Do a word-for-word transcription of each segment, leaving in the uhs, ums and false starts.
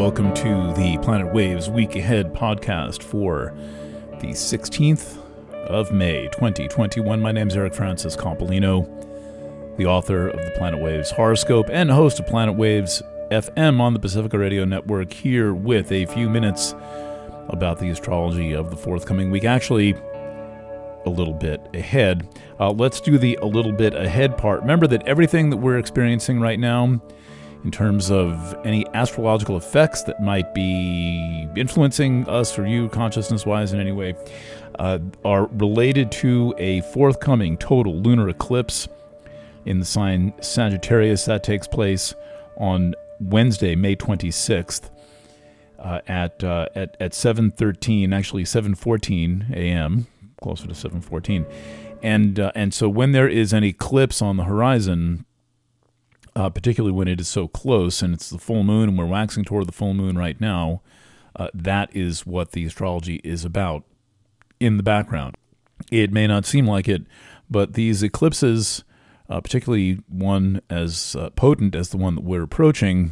welcome to the Planet Waves Week Ahead podcast for the sixteenth of May, twenty twenty-one. My name is Eric Francis Coppolino, the author of the Planet Waves Horoscope and host of Planet Waves F M on the Pacifica Radio Network, here with a few minutes about the astrology of the forthcoming week. Actually, a little bit ahead. Uh, let's do the a little bit ahead part. Remember that everything that we're experiencing right now, in terms of any astrological effects that might be influencing us or you consciousness-wise in any way, uh, are related to a forthcoming total lunar eclipse in the sign Sagittarius. That takes place on Wednesday, May twenty-sixth, uh, at, uh, at at seven thirteen, actually seven fourteen a.m., closer to seven fourteen. And, uh, and so when there is an eclipse on the horizon, Uh, particularly when it is so close and it's the full moon and we're waxing toward the full moon right now, uh, that is what the astrology is about in the background. It may not seem like it, but these eclipses, uh, particularly one as uh, potent as the one that we're approaching,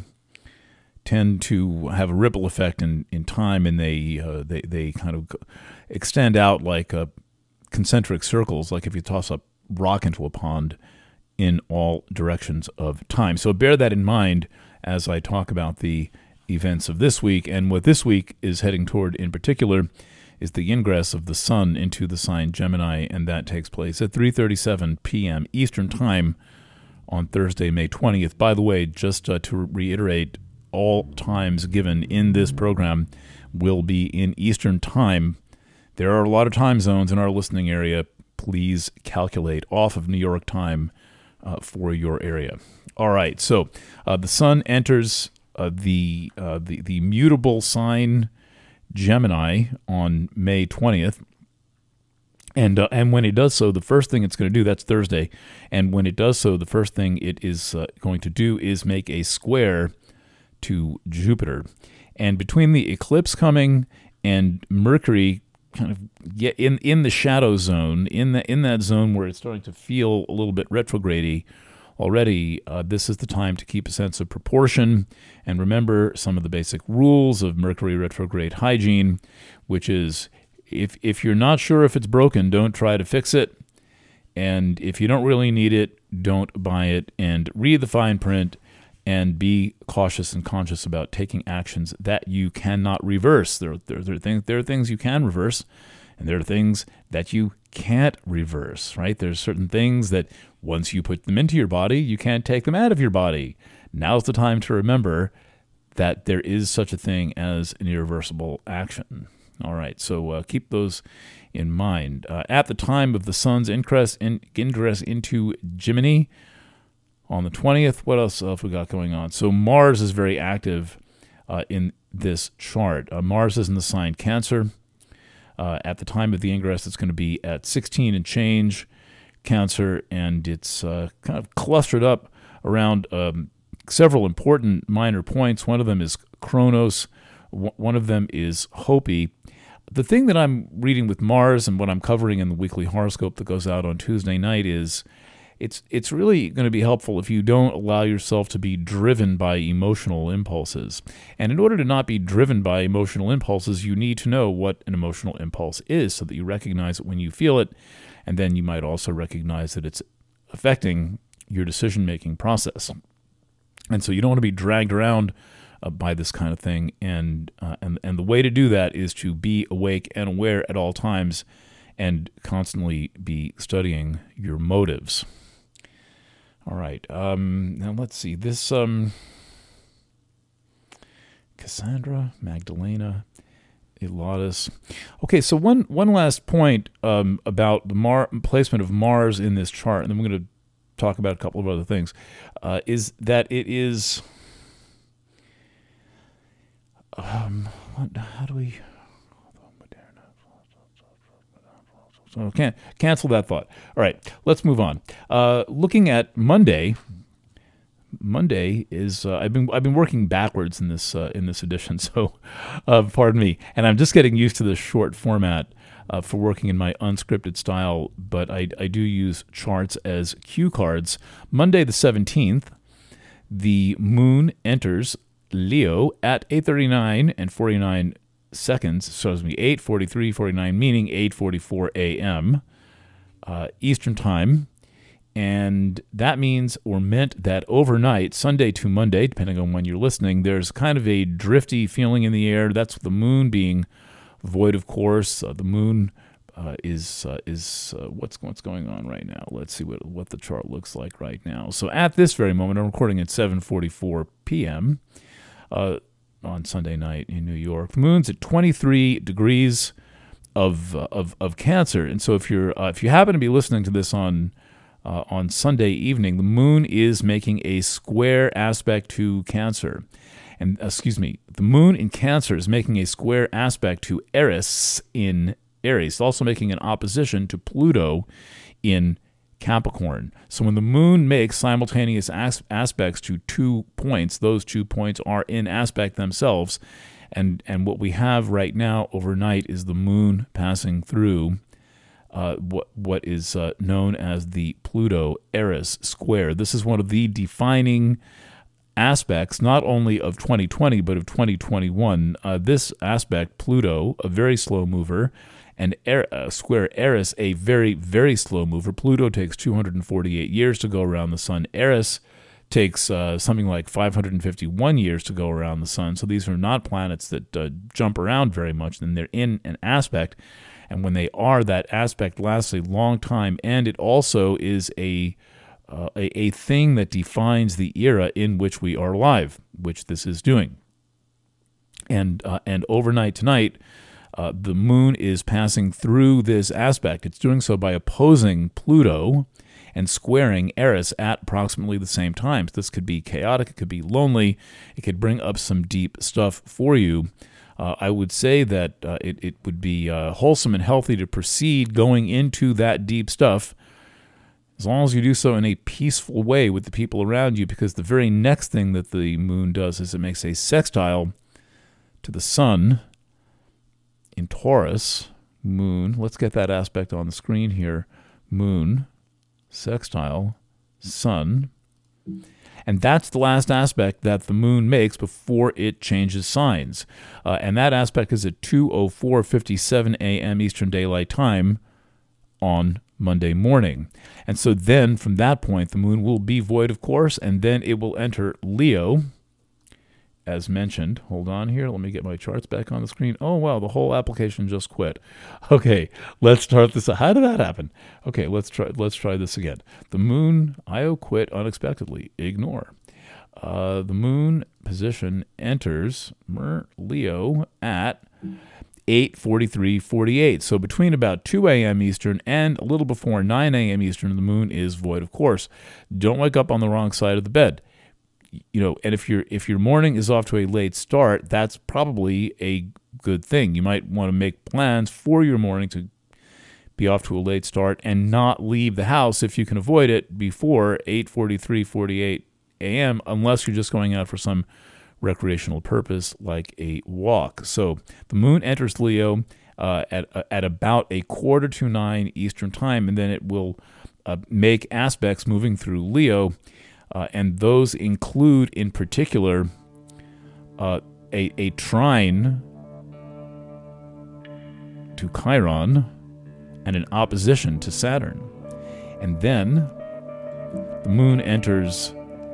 tend to have a ripple effect in, in time, and they, uh, they they kind of extend out like uh, concentric circles, like if you toss a rock into a pond, in all directions of time. So bear that in mind as I talk about the events of this week. And what this week is heading toward in particular is the ingress of the sun into the sign Gemini, and that takes place at three thirty-seven p.m. Eastern Time on Thursday, May twentieth. By the way, just uh, to reiterate, all times given in this program will be in Eastern Time. There are a lot of time zones in our listening area. Please calculate off of New York time Uh, for your area. All right, so uh, the sun enters uh, the, uh, the the mutable sign Gemini on May twentieth, and uh, and when it does so, the first thing it's going to do, that's Thursday, and when it does so, the first thing it is uh, going to do is make a square to Jupiter. And between the eclipse coming and Mercury kind of get in in the shadow zone, in the in that zone where it's starting to feel a little bit retrograde already, uh, this is the time to keep a sense of proportion and remember some of the basic rules of Mercury retrograde hygiene, which is if if you're not sure if it's broken, don't try to fix it, and if you don't really need it, don't buy it, and read the fine print and be cautious and conscious about taking actions that you cannot reverse. There, there, there, are things, there are things you can reverse, and there are things that you can't reverse, right? There's certain things that once you put them into your body, you can't take them out of your body. Now's the time to remember that there is such a thing as an irreversible action. All right, so uh, keep those in mind. Uh, at the time of the sun's ingress, in, ingress into Gemini, on the twentieth, what else have we got going on? So Mars is very active uh, in this chart. Uh, Mars is in the sign Cancer. Uh, at the time of the ingress, it's going to be at sixteen and change Cancer, and it's uh, kind of clustered up around um, several important minor points. One of them is Kronos. W- one of them is Hopi. The thing that I'm reading with Mars and what I'm covering in the weekly horoscope that goes out on Tuesday night is It's it's really going to be helpful if you don't allow yourself to be driven by emotional impulses. And in order to not be driven by emotional impulses, you need to know what an emotional impulse is so that you recognize it when you feel it, and then you might also recognize that it's affecting your decision-making process. And so you don't want to be dragged around uh, by this kind of thing. And, uh, and, and the way to do that is to be awake and aware at all times and constantly be studying your motives. All right. Um, now let's see. This um, Cassandra, Magdalena, Elatus. Okay, so one one last point um, about the Mar- placement of Mars in this chart, and then we're going to talk about a couple of other things, uh, is that it is... Um, what, how do we... So can't cancel that thought. All right, let's move on. Uh, looking at Monday, Monday is uh, I've been I've been working backwards in this uh, in this edition, so uh, pardon me. And I'm just getting used to the short format uh, for working in my unscripted style. But I I do use charts as cue cards. Monday the seventeenth, the moon enters Leo at eight thirty-nine and forty-nine seconds, so excuse me, eight forty-three forty-nine, meaning eight forty-four a.m. Uh, Eastern Time. And that means or meant that overnight, Sunday to Monday, depending on when you're listening, there's kind of a drifty feeling in the air. That's the moon being void of course. Uh, the moon uh, is uh, is uh, what's what's going on right now. Let's see what what the chart looks like right now. So at this very moment, I'm recording at seven forty-four p.m. Uh, on Sunday night in New York. The moon's at twenty-three degrees of uh, of of Cancer, and so if you're uh, if you happen to be listening to this on Uh, on Sunday evening, the moon is making a square aspect to Cancer. And, uh, excuse me, the moon in Cancer is making a square aspect to Eris in Aries. It's also making an opposition to Pluto in Capricorn. So when the moon makes simultaneous as- aspects to two points, those two points are in aspect themselves. And, and what we have right now overnight is the moon passing through Uh, what what is uh, known as the Pluto-Eris square. This is one of the defining aspects, not only of twenty twenty, but of twenty twenty-one. Uh, this aspect, Pluto, a very slow mover, and er- uh, square Eris, a very, very slow mover. Pluto takes two hundred forty-eight years to go around the sun. Eris takes uh, something like five hundred fifty-one years to go around the sun. So these are not planets that uh, jump around very much, and they're in an aspect. And when they are, that aspect lasts a long time, and it also is a, uh, a a thing that defines the era in which we are alive, which this is doing. And uh, and overnight tonight, uh, the moon is passing through this aspect. It's doing so by opposing Pluto and squaring Eris at approximately the same times. This could be chaotic, it could be lonely, it could bring up some deep stuff for you. Uh, I would say that uh, it, it would be uh, wholesome and healthy to proceed going into that deep stuff as long as you do so in a peaceful way with the people around you, because the very next thing that the moon does is it makes a sextile to the sun in Taurus. Moon, let's get that aspect on the screen here. Moon, sextile, sun. And that's the last aspect that the moon makes before it changes signs. Uh, and that aspect is at two oh four fifty-seven a.m. Eastern Daylight Time on Monday morning. And so then from that point, the moon will be void of course, and then it will enter Leo, as mentioned. Hold on here. Let me get my charts back on the screen. Oh, wow, the whole application just quit. Okay, let's start this. How did that happen? Okay, let's try Let's try this again. The moon, I O quit unexpectedly. Ignore. Uh, the moon position enters Leo at eight forty-three forty-eight. So between about two a.m. Eastern and a little before nine a.m. Eastern, the moon is void of course. Don't wake up on the wrong side of the bed. You know, and if your if your morning is off to a late start, that's probably a good thing. You might want to make plans for your morning to be off to a late start and not leave the house if you can avoid it before eight forty-three forty-eight a.m. unless you're just going out for some recreational purpose like a walk. So the moon enters Leo uh, at at about a quarter to nine Eastern time, and then it will uh, make aspects moving through Leo. Uh, and those include, in particular, uh, a, a trine to Chiron and an opposition to Saturn. And then the moon enters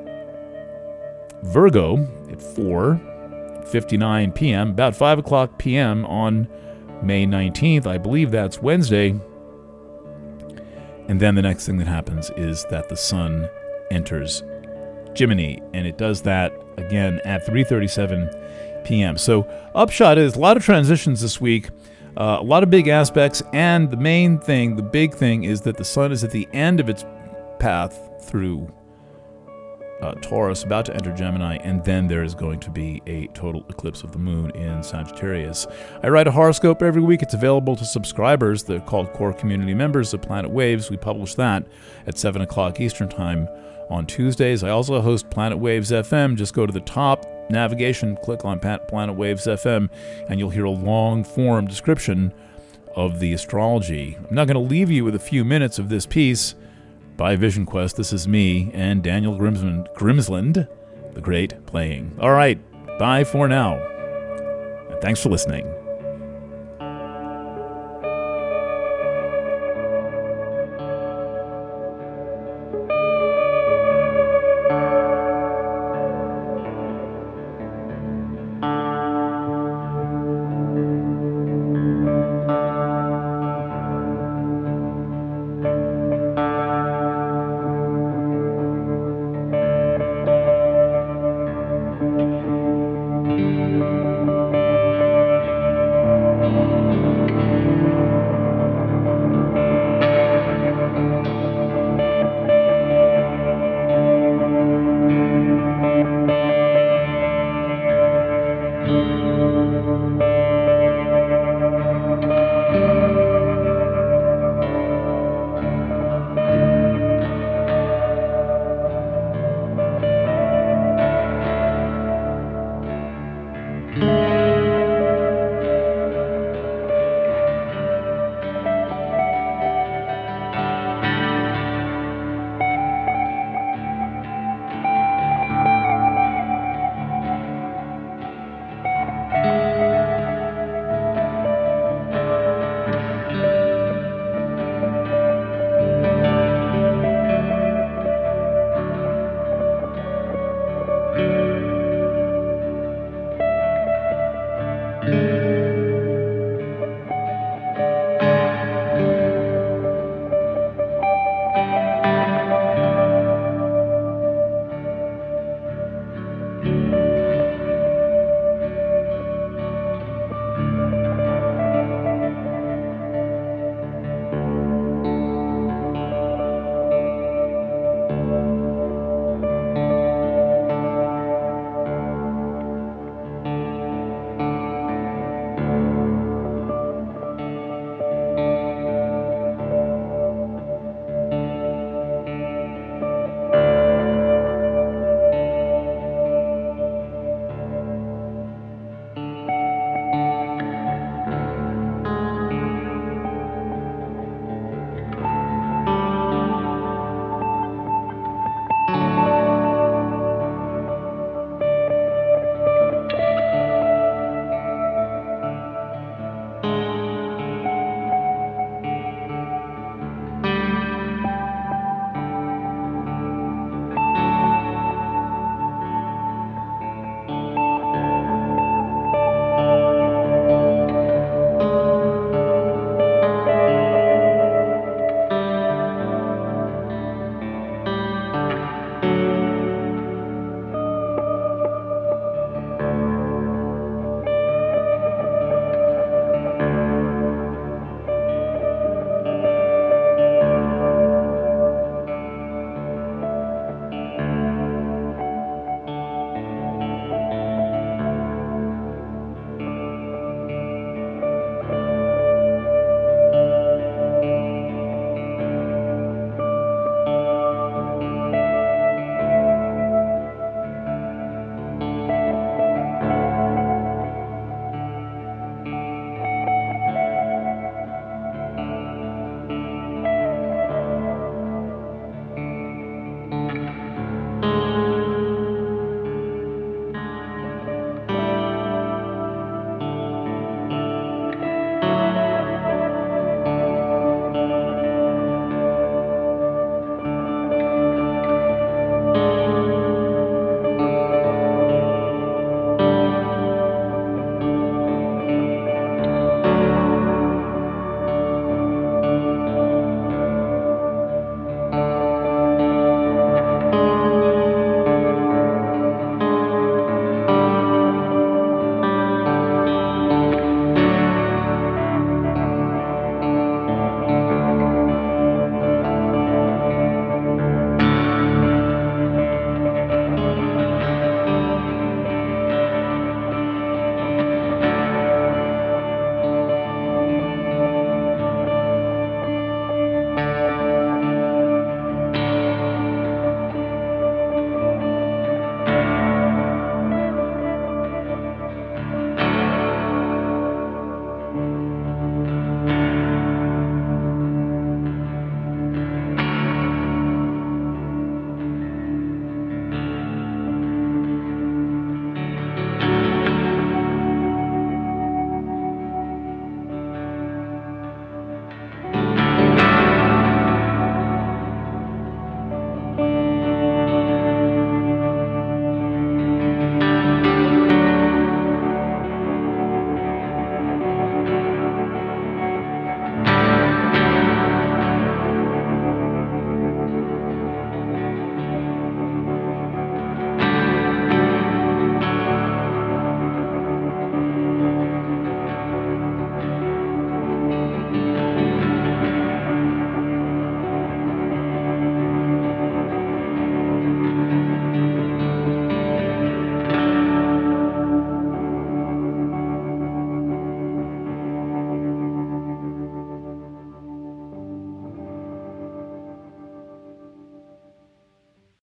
Virgo at four fifty-nine p.m., about five o'clock p.m. on May nineteenth. I believe that's Wednesday. And then the next thing that happens is that the sun enters Gemini, and it does that again at three thirty-seven p.m. So upshot is a lot of transitions this week, uh, a lot of big aspects, and the main thing, the big thing, is that the sun is at the end of its path through uh, Taurus, about to enter Gemini, and then there is going to be a total eclipse of the moon in Sagittarius. I write a horoscope every week. It's available to subscribers. They're called core community members of Planet Waves. We publish that at seven o'clock Eastern Time on Tuesdays. I also host Planet Waves F M. Just go to the top navigation, click on Planet Waves F M, and you'll hear a long-form description of the astrology. I'm not going to leave you with a few minutes of this piece by Vision Quest. This is me and Daniel Grimsland, Grimsland the Great, playing. All right, Bye for now. And thanks for listening.